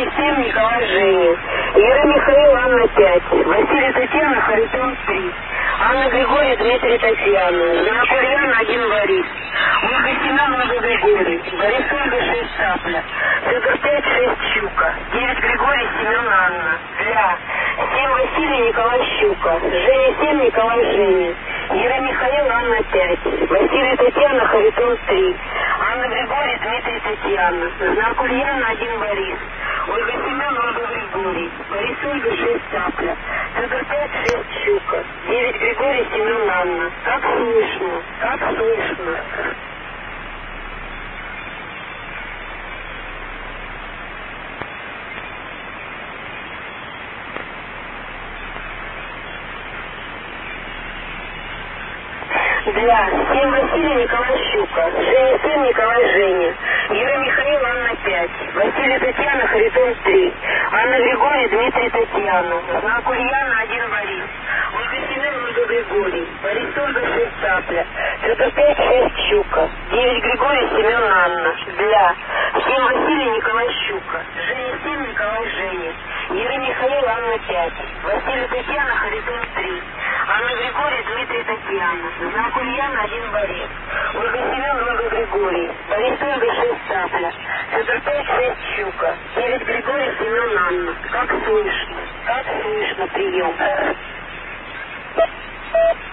Женя 7, Николай Женя. Ира Михаил, Анна 5. Василий Татьяна, Харитон 3. Анна Григорий, Дмитрий Татьяна. Жена Ульяна 1 Борис. Ольга Семен, Ольга Григорий. Борис Ольга 6 Цапля. Федор 5, 6 Щука. 9 Григорий, Семен Анна. Ля. 7 Василий, Николай Щука. Женя 7, Николай Женя. Ира Михаил, Анна 5. Василий Татьяна, Харитон 3. Анна Григорий, Дмитрий Татьяна. Знак Ульяна 1 Борис. Ольга Семен, Ольга Григорий. Борис Ольга 6 Цапля. Федор 5, 6 Щука. 9 Григорий, Семен Анна. Как слышно, как слышно. Для 7 Василий, Николай Щука. Женя 7, Николай Женя. Ира Михаил, Анна 5. Василий Татьяна, Харитон 3. Анна Григорий, Дмитрий Татьяна. Знак Ульяна 1 Борис. Ольга Семен, Ольга Григорий. Борис Ольга 6 Цапля. Федор 5, 6 Щука. 9 Григорий, Семен Анна. Для 7 Василий, Николай Щука. Женя 7, Николай Женя. Ира Михаил, Анна 5. Василий Татьяна, Харитон 3. Анна Григорий, Дмитрий Татьяна. Знак Ульяна 1 Борис. Ольга Семен, Ольга Григорий. Борис Ольга 6 Цапля. Федор 5, 6 Щука. 9 Григорий, Семен Анна. Как слышно прием.